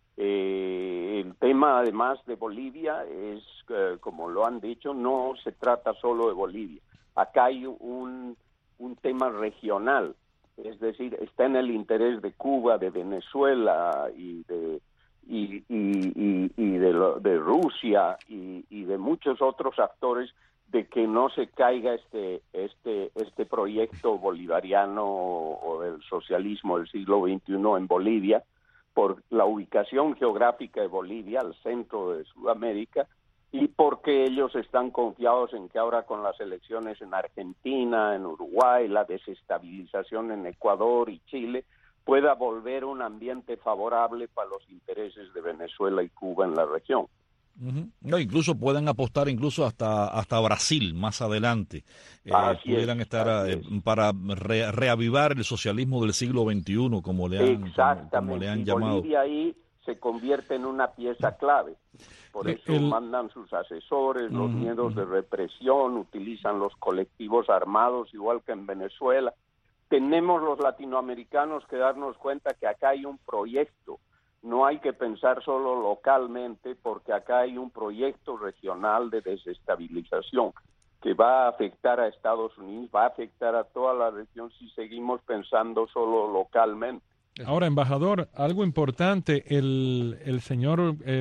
Eh, el tema además de Bolivia es, eh, como lo han dicho, no se trata solo de Bolivia. Acá hay un, un tema regional, es decir, está en el interés de Cuba, de Venezuela y de y, y, y, y de, lo, de Rusia y, y de muchos otros actores de que no se caiga este este este proyecto bolivariano o, o del socialismo del siglo veintiuno en Bolivia, por la ubicación geográfica de Bolivia, al centro de Sudamérica, y porque ellos están confiados en que ahora con las elecciones en Argentina, en Uruguay, la desestabilización en Ecuador y Chile, pueda volver un ambiente favorable para los intereses de Venezuela y Cuba en la región. Uh-huh. No, incluso pueden apostar incluso hasta hasta Brasil más adelante. Eh, pudieran es, estar eh, para re, reavivar el socialismo del siglo veintiuno, como le han, como, como le han y llamado. Bolivia ahí se convierte en una pieza clave. Por eso el... mandan sus asesores, los uh-huh, miedos uh-huh. de represión, utilizan los colectivos armados, igual que en Venezuela. Tenemos los latinoamericanos que darnos cuenta que acá hay un proyecto. No hay que pensar solo localmente, porque acá hay un proyecto regional de desestabilización que va a afectar a Estados Unidos, va a afectar a toda la región si seguimos pensando solo localmente. Ahora, embajador, algo importante, el, el señor, eh,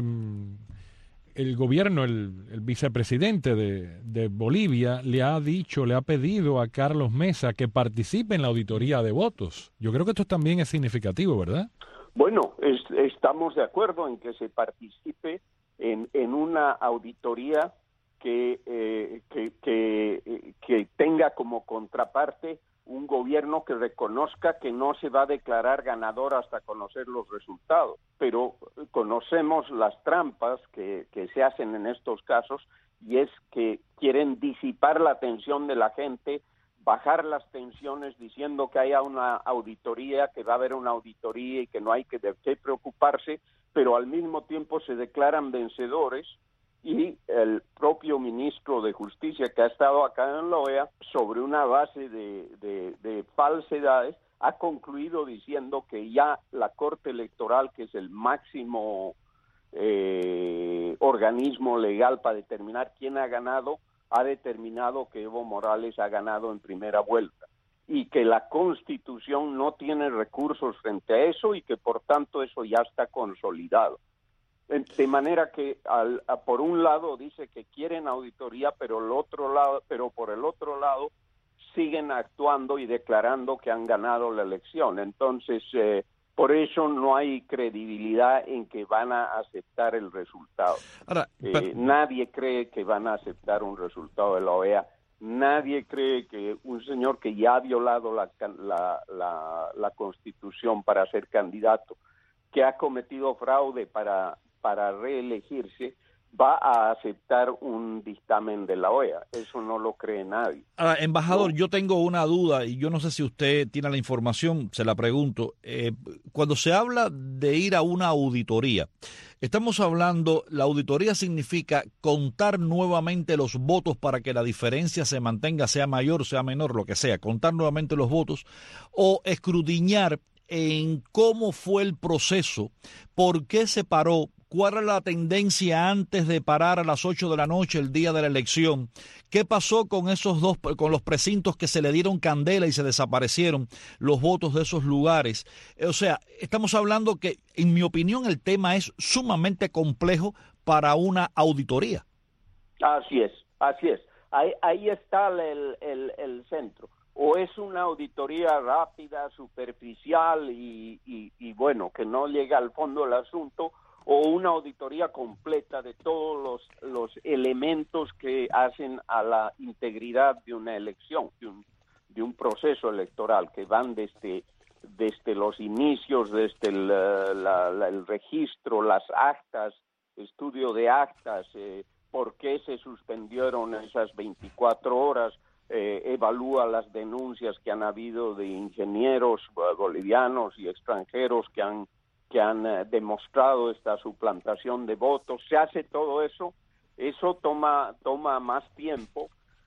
el gobierno, el, el vicepresidente de, de Bolivia le ha dicho, le ha pedido a Carlos Mesa que participe en la auditoría de votos. Yo creo que esto también es significativo, ¿verdad? Bueno, es, estamos de acuerdo en que se participe en, en una auditoría que, eh, que, que, que tenga como contraparte un gobierno que reconozca que no se va a declarar ganador hasta conocer los resultados. Pero conocemos las trampas que, que se hacen en estos casos, y es que quieren disipar la atención de la gente, bajar las tensiones diciendo que haya una auditoría, que va a haber una auditoría y que no hay que, de qué preocuparse, pero al mismo tiempo se declaran vencedores. Y el propio ministro de Justicia, que ha estado acá en la O E A, sobre una base de, de, de falsedades, ha concluido diciendo que ya la Corte Electoral, que es el máximo eh, organismo legal para determinar quién ha ganado, ha determinado que Evo Morales ha ganado en primera vuelta, y que la Constitución no tiene recursos frente a eso y que por tanto eso ya está consolidado. De manera que al, a, por un lado dice que quieren auditoría, pero el otro lado, pero por el otro lado siguen actuando y declarando que han ganado la elección. Entonces, eh, por eso no hay credibilidad en que van a aceptar el resultado. Ahora, eh, pero... Nadie cree que van a aceptar un resultado de la O E A. Nadie cree que un señor que ya ha violado la, la, la, la Constitución para ser candidato, que ha cometido fraude para para reelegirse, va a aceptar un dictamen de la O E A. Eso no lo cree nadie. Ahora, embajador, no. yo tengo una duda y yo no sé si usted tiene la información, se la pregunto. Eh, cuando se habla de ir a una auditoría, estamos hablando, la auditoría significa contar nuevamente los votos para que la diferencia se mantenga, sea mayor, sea menor, lo que sea, contar nuevamente los votos, o escudriñar en cómo fue el proceso, por qué se paró, cuál era la tendencia antes de parar a las ocho de la noche el día de la elección, qué pasó con esos dos, con los precintos que se le dieron candela y se desaparecieron los votos de esos lugares. O sea, estamos hablando que, en mi opinión, el tema es sumamente complejo para una auditoría. Así es, así es. Ahí, ahí está el, el, el centro. O es una auditoría rápida, superficial y, y, y bueno, que no llega al fondo del asunto, o una auditoría completa de todos los, los elementos que hacen a la integridad de una elección, de un, de un proceso electoral, que van desde, desde los inicios, desde el, la, la, el registro, las actas, estudio de actas, eh, por qué se suspendieron esas veinticuatro horas, eh, evalúa las denuncias que han habido de ingenieros uh, bolivianos y extranjeros que han que han eh, demostrado esta suplantación de votos. Se hace todo eso, eso toma toma más tiempo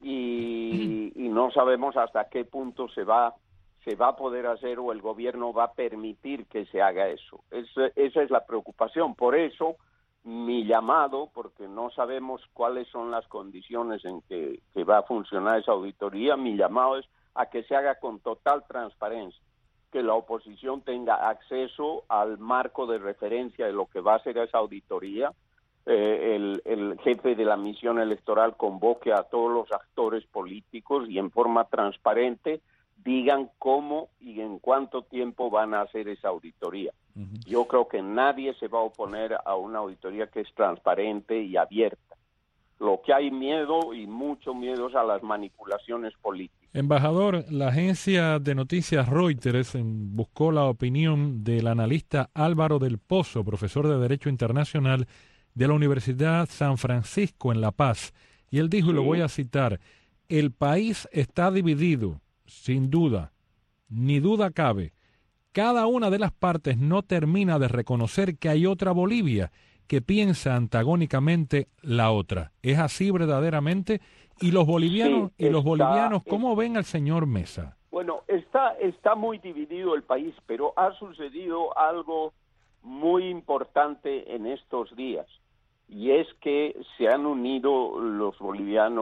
y, y no sabemos hasta qué punto se va se va a poder hacer o el gobierno va a permitir que se haga eso. Es, esa es la preocupación. Por eso mi llamado, porque no sabemos cuáles son las condiciones en que, que va a funcionar esa auditoría, mi llamado es a que se haga con total transparencia, que la oposición tenga acceso al marco de referencia de lo que va a ser esa auditoría, eh, el, el jefe de la misión electoral convoque a todos los actores políticos y en forma transparente digan cómo y en cuánto tiempo van a hacer esa auditoría. Uh-huh. Yo creo que nadie se va a oponer a una auditoría que es transparente y abierta. Lo que hay miedo y mucho miedo es a las manipulaciones políticas. Embajador, la agencia de noticias Reuters buscó la opinión del analista Álvaro del Pozo, profesor de Derecho Internacional de la Universidad San Francisco en La Paz, y él dijo, sí. Y lo voy a citar, el país está dividido, sin duda, ni duda cabe. Cada una de las partes no termina de reconocer que hay otra Bolivia que piensa antagónicamente la otra. ¿Es así verdaderamente? ¿Y los bolivianos sí, y los está, bolivianos cómo es, ven al señor Mesa? Bueno, está está muy dividido el país, pero ha sucedido algo muy importante en estos días, y es que se han unido los bolivianos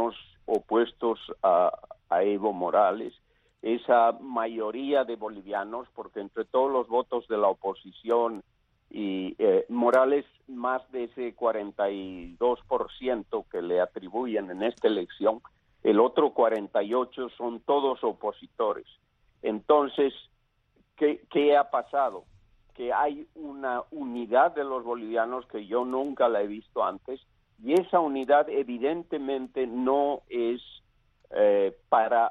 opuestos a, a Evo Morales. Esa mayoría de bolivianos, porque entre todos los votos de la oposición y eh, Morales, más de ese cuarenta y dos por ciento que le atribuyen en esta elección, el otro cuarenta y ocho por ciento son todos opositores. Entonces, ¿qué, qué ha pasado? Que hay una unidad de los bolivianos que yo nunca la he visto antes, y esa unidad evidentemente no es eh, para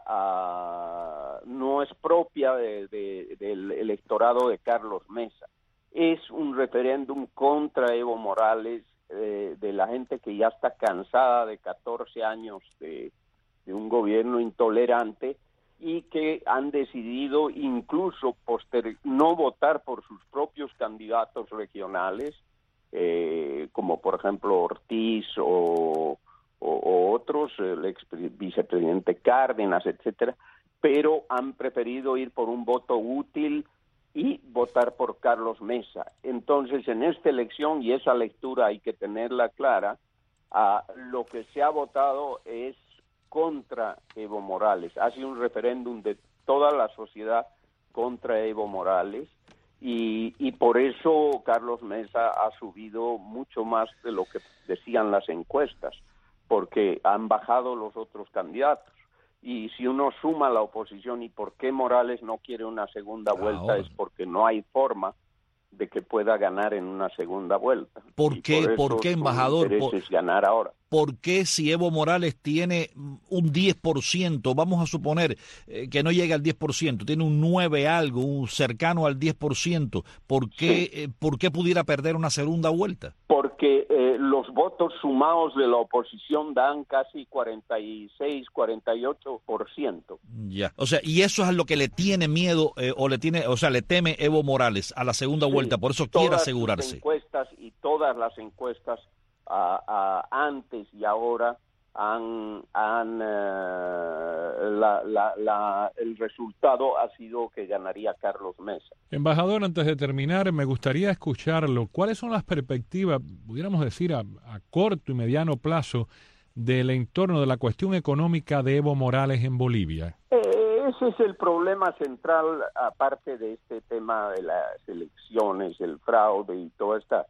uh, no es propia de, de, del electorado de Carlos Mesa. Es un referéndum contra Evo Morales, eh, de la gente que ya está cansada de catorce años de, de un gobierno intolerante, y que han decidido incluso poster- no votar por sus propios candidatos regionales, eh, como por ejemplo Ortiz o, o, o otros, el ex vicepresidente Cárdenas, etcétera, pero han preferido ir por un voto útil y votar por Carlos Mesa. Entonces, en esta elección, y esa lectura hay que tenerla clara, a lo que se ha votado es contra Evo Morales. Ha sido un referéndum de toda la sociedad contra Evo Morales, y, y por eso Carlos Mesa ha subido mucho más de lo que decían las encuestas, porque han bajado los otros candidatos. Y si uno suma la oposición y por qué Morales no quiere una segunda vuelta, ahora es porque no hay forma de que pueda ganar en una segunda vuelta. ¿Por qué, por, ¿por qué embajador? Su interés es ganar ahora. ¿Por qué si Evo Morales tiene un diez por ciento, vamos a suponer eh, que no llega al diez por ciento, tiene un nueve algo, un cercano al diez por ciento, ¿por qué, sí. eh, ¿por qué pudiera perder una segunda vuelta? Porque eh, los votos sumados de la oposición dan casi cuarenta y seis, cuarenta y ocho por ciento. Ya, o sea, y eso es a lo que le tiene miedo, eh, o le tiene, o sea, le teme Evo Morales a la segunda sí, vuelta, por eso quiere asegurarse. Las encuestas y todas las encuestas Uh, uh, antes y ahora han, han uh, la, la, la, el resultado ha sido que ganaría Carlos Mesa. Embajador, antes de terminar, me gustaría escucharlo. ¿Cuáles son las perspectivas, pudiéramos decir, a, a corto y mediano plazo del entorno de la cuestión económica de Evo Morales en Bolivia? Eh, ese es el problema central, aparte de este tema de las elecciones, el fraude y toda esta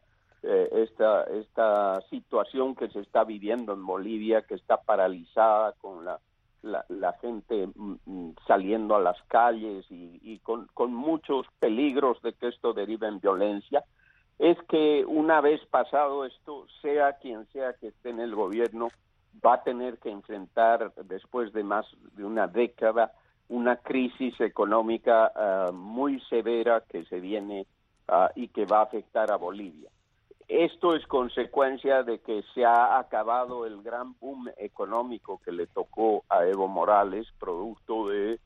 Esta, esta situación que se está viviendo en Bolivia, que está paralizada con la, la, la gente mm, saliendo a las calles y, y con, con muchos peligros de que esto derive en violencia, es que una vez pasado esto, sea quien sea que esté en el gobierno, va a tener que enfrentar, después de más de una década, una crisis económica uh, muy severa que se viene uh, y que va a afectar a Bolivia. Esto es consecuencia de que se ha acabado el gran boom económico que le tocó a Evo Morales, producto de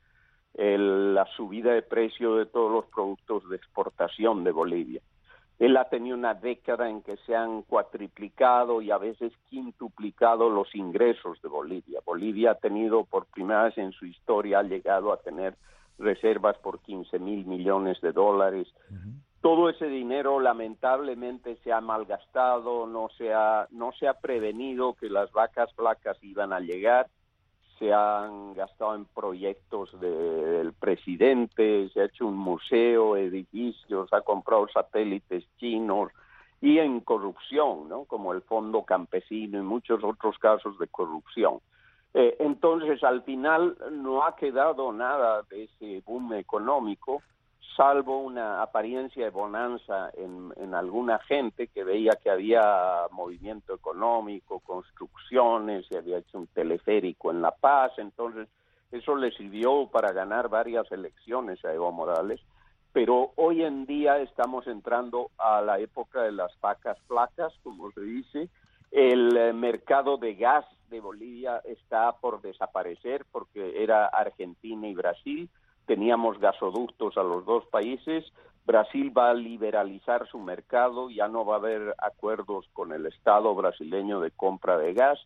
el, la subida de precio de todos los productos de exportación de Bolivia. Él ha tenido una década en que se han cuatriplicado y a veces quintuplicado los ingresos de Bolivia. Bolivia ha tenido, por primera vez en su historia, ha llegado a tener reservas por quince mil millones de dólares. Uh-huh. Todo ese dinero lamentablemente se ha malgastado, no se ha, no se ha prevenido que las vacas flacas iban a llegar, se han gastado en proyectos de, del presidente, se ha hecho un museo, edificios, ha comprado satélites chinos y en corrupción, ¿no? Como el Fondo Campesino y muchos otros casos de corrupción. Eh, entonces, al final no ha quedado nada de ese boom económico, salvo una apariencia de bonanza en, en alguna gente que veía que había movimiento económico, construcciones, se había hecho un teleférico en La Paz, entonces eso le sirvió para ganar varias elecciones a Evo Morales, pero hoy en día estamos entrando a la época de las vacas flacas, como se dice. El eh, mercado de gas de Bolivia está por desaparecer porque era Argentina y Brasil. Teníamos gasoductos a los dos países. Brasil va a liberalizar su mercado, ya no va a haber acuerdos con el Estado brasileño de compra de gas.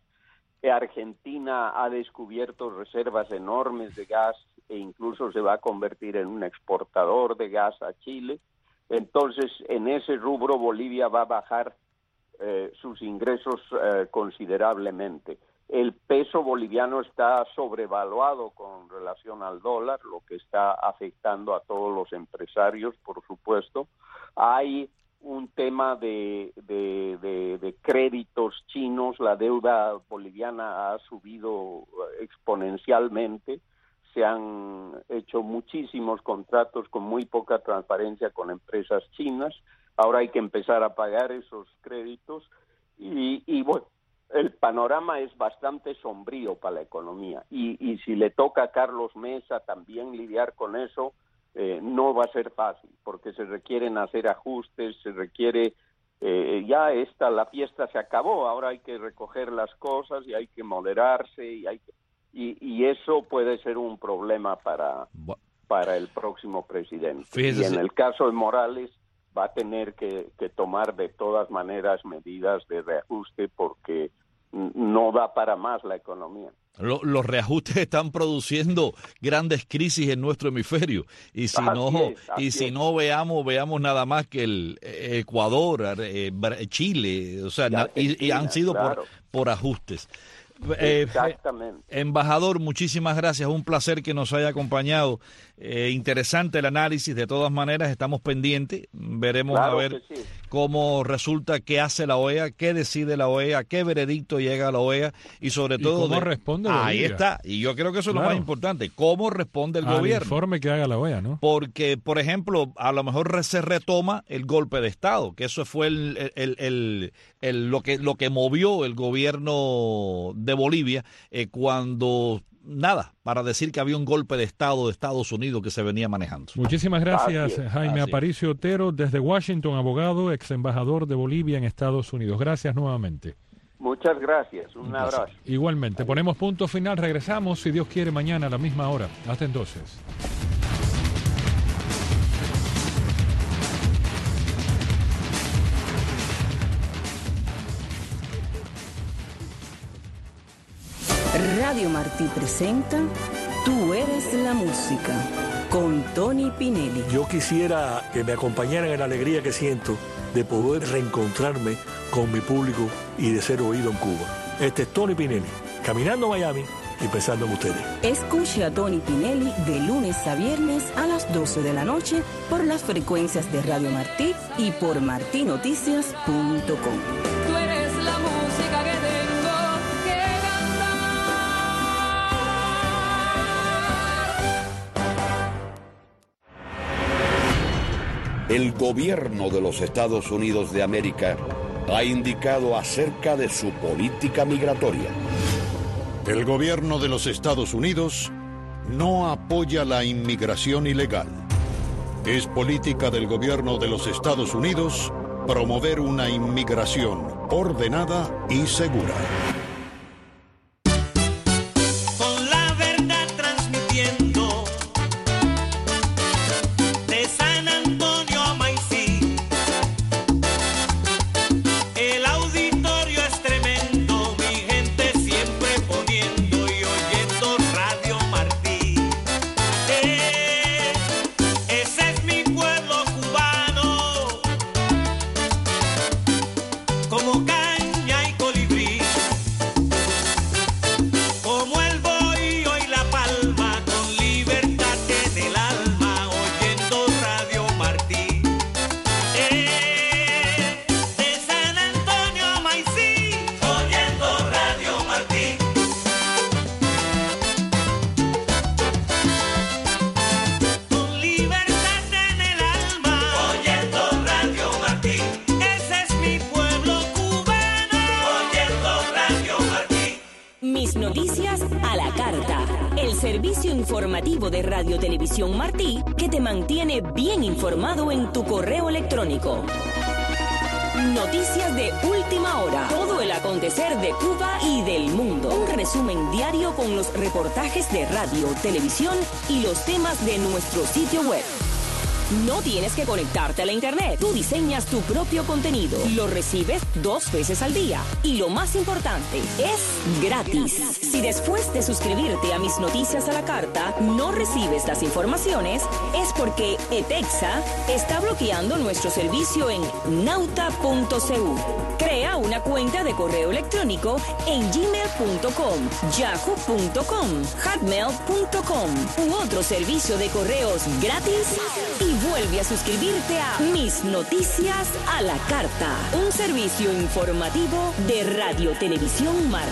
Argentina ha descubierto reservas enormes de gas e incluso se va a convertir en un exportador de gas a Chile. Entonces, en ese rubro Bolivia va a bajar eh, sus ingresos eh, considerablemente. el peso boliviano está sobrevaluado con relación al dólar, lo que está afectando a todos los empresarios, por supuesto. Hay un tema de, de, de, de créditos chinos, la deuda boliviana ha subido exponencialmente, se han hecho muchísimos contratos con muy poca transparencia con empresas chinas, ahora hay que empezar a pagar esos créditos y, y bueno, el panorama es bastante sombrío para la economía y, y si le toca a Carlos Mesa también lidiar con eso, Eh, no va a ser fácil, porque se requieren hacer ajustes, se requiere, eh, ya esta, la fiesta se acabó, ahora hay que recoger las cosas y hay que moderarse y hay que, y, y eso puede ser un problema para, para el próximo presidente. Fíjese. Y en el caso de Morales va a tener que, que tomar de todas maneras medidas de reajuste porque no da para más la economía. Los reajustes están produciendo grandes crisis en nuestro hemisferio y si así no es, y si es. no veamos veamos nada más que el Ecuador, eh, Chile, o sea, na, y, y han sido claro. por por ajustes. Exactamente. Eh, embajador, muchísimas gracias, un placer que nos haya acompañado. Eh, interesante el análisis, de todas maneras estamos pendientes, veremos claro a ver sí. cómo resulta, qué hace la O E A, qué decide la O E A, qué veredicto llega a la O E A y sobre ¿Y todo cómo de, responde Bolivia. Ahí está, y yo creo que eso es claro. lo más importante, cómo responde el Al gobierno. informe que haga la O E A, ¿no? Porque, por ejemplo, a lo mejor se retoma el golpe de Estado, que eso fue el, el, el, el, el lo que lo que movió el gobierno de Bolivia eh, cuando nada, para decir que había un golpe de Estado de Estados Unidos que se venía manejando. Muchísimas gracias, Así Jaime Así Aparicio Otero, desde Washington, abogado, ex embajador de Bolivia en Estados Unidos. Gracias nuevamente. Muchas gracias, un abrazo. Igualmente, ponemos punto final, regresamos, si Dios quiere, mañana a la misma hora. Hasta entonces. Radio Martí presenta Tú eres la música, con Tony Pinelli. Yo quisiera que me acompañaran en la alegría que siento de poder reencontrarme con mi público y de ser oído en Cuba. Este es Tony Pinelli, caminando a Miami y pensando en ustedes. Escuche a Tony Pinelli de lunes a viernes a las doce de la noche por las frecuencias de Radio Martí y por marti noticias punto com. Tú eres la música que tengo que cantar. El gobierno de los Estados Unidos de América ha indicado acerca de su política migratoria. El gobierno de los Estados Unidos no apoya la inmigración ilegal. Es política del gobierno de los Estados Unidos promover una inmigración ordenada y segura. Con la verdad transmitiendo de San Antonio a Maicí. El auditorio es tremendo, mi gente siempre poniendo y oyendo Radio Martí. Eh, ese es mi pueblo cubano, como caña y colibrí, como el bohío y la palma, con libertad en el alma, oyendo Radio Martí. Eh, de San Antonio a Maicí, oyendo Radio Martí. Con libertad en el alma, oyendo Radio Martí. Ese es mi pueblo cubano, oyendo Radio Martí. Mis noticias a la carta. El servicio informativo de Radio Televisión Martí que te mantiene bien informado en tu correo electrónico. Noticias de última hora. Todo el acontecer de Cuba y del mundo. Un resumen diario con los reportajes de radio, televisión y los temas de nuestro sitio web. No tienes que conectarte a la internet. Tú diseñas tu propio contenido. Lo recibes dos veces al día. Y lo más importante, es gratis. Si después de suscribirte a Mis Noticias a la Carta no recibes las informaciones, es porque ETEXA está bloqueando nuestro servicio en nauta punto c u. Crea una cuenta de correo electrónico en gmail punto com, yahoo punto com, hotmail punto com u otro servicio de correos gratis y vuelve a suscribirte a Mis Noticias a la Carta, un servicio informativo de Radio Televisión Martí.